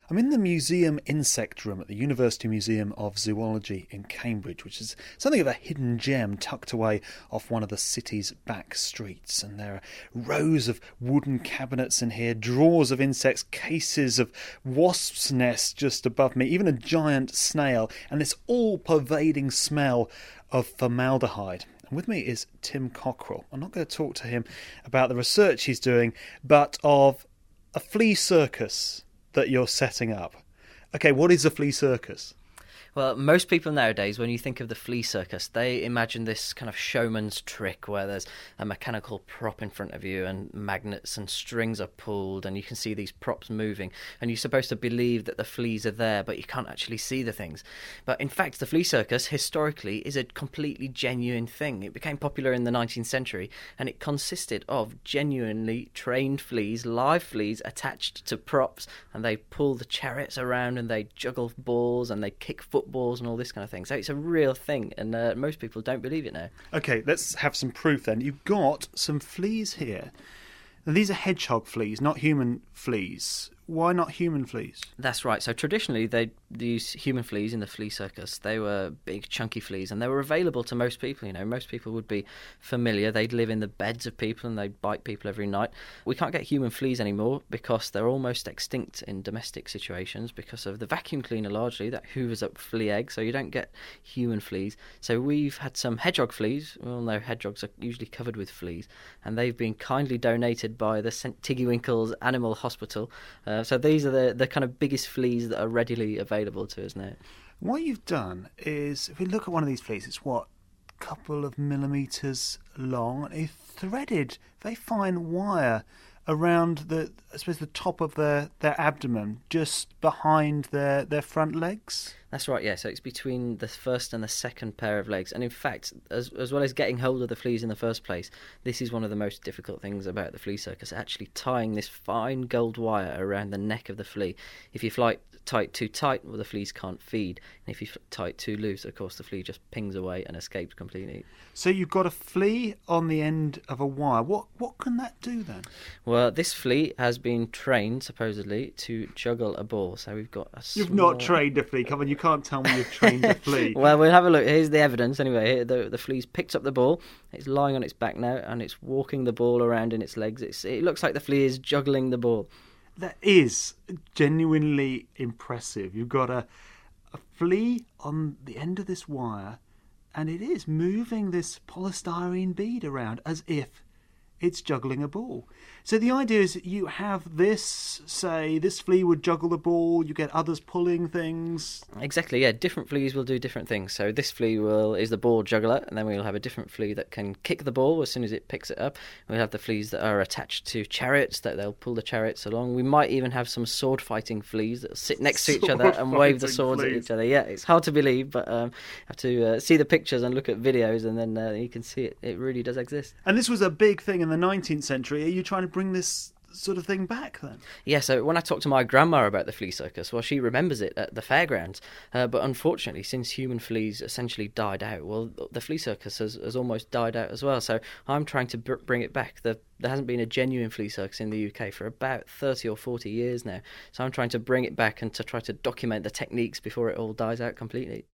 I'm in the museum insect room at the University Museum of Zoology in Cambridge, which is something of a hidden gem tucked away off one of the city's back streets. And there are rows of wooden cabinets in here, drawers of insects, cases of wasps' nests just above me, even a giant snail, and this all-pervading smell of formaldehyde. And with me is Tim Cockrell. I'm not going to talk to him about the research he's doing, but of a flea circus that you're setting up. Okay, what is a flea circus? Well, most people nowadays, when you think of the flea circus, they imagine this kind of showman's trick where there's a mechanical prop in front of you and magnets and strings are pulled and you can see these props moving and you're supposed to believe that the fleas are there, but you can't actually see the things. But in fact, the flea circus, historically, is a completely genuine thing. It became popular in the 19th century and it consisted of genuinely trained fleas, live fleas attached to props, and they pull the chariots around and they juggle balls and they kick footballs and all this kind of thing. So it's a real thing, and most people don't believe it now. Okay, let's have some proof then. You've got some fleas here. Now, these are hedgehog fleas, not human fleas. Why not human fleas? That's right. So traditionally, they use human fleas in the flea circus. They were big, chunky fleas, and they were available to most people. You know, most people would be familiar. They'd live in the beds of people, and they'd bite people every night. We can't get human fleas anymore because they're almost extinct in domestic situations because of the vacuum cleaner, largely, that hoovers up flea eggs, so you don't get human fleas. So we've had some hedgehog fleas. We all know hedgehogs are usually covered with fleas, and they've been kindly donated by the St Tiggy Winkles Animal Hospital. So these are the kind of biggest fleas that are readily available to us now. What you've done is, if we look at one of these fleas, it's what, a couple of millimetres long, and a threaded, very fine wire around the top of their abdomen, just behind their front legs. That's right, yeah. So it's between the first and the second pair of legs. And in fact, as well as getting hold of the fleas in the first place, this is one of the most difficult things about the flea circus, actually tying this fine gold wire around the neck of the flea. If you tie it too tight, well, the fleas can't feed. And if you tie it too loose, of course, the flea just pings away and escapes completely. So you've got a flea on the end of a wire. What can that do then? Well, this flea has been trained, supposedly, to juggle a ball. So we've got a You've not trained a flea. Come on, you can't tell me you've trained a flea. Well, we'll have a look. Here's the evidence anyway. Here, the flea's picked up the ball. It's lying on its back now, and it's walking the ball around in its legs. It looks like the flea is juggling the ball. That is genuinely impressive. You've got a flea on the end of this wire, and it is moving this polystyrene bead around as if it's juggling a ball. So the idea is that you have this, say, this flea would juggle the ball, you get others pulling things. Exactly, yeah. Different fleas will do different things. So this flea is the ball juggler, and then we'll have a different flea that can kick the ball as soon as it picks it up. We'll have the fleas that are attached to chariots, that they'll pull the chariots along. We might even have some sword-fighting fleas that sit next to each other and wave the swords at each other. Yeah, it's hard to believe, but have to see the pictures and look at videos, and then you can see it. It really does exist. And this was a big thing in the 19th century. Are you trying to bring this sort of thing back then? Yeah, so when I talked to my grandma about the flea circus, well, she remembers it at the fairgrounds, but unfortunately, since human fleas essentially died out, well, the flea circus has almost died out as well. So I'm trying to bring it back. There hasn't been a genuine flea circus in the UK for about 30 or 40 years now, so I'm trying to bring it back and to try to document the techniques before it all dies out completely.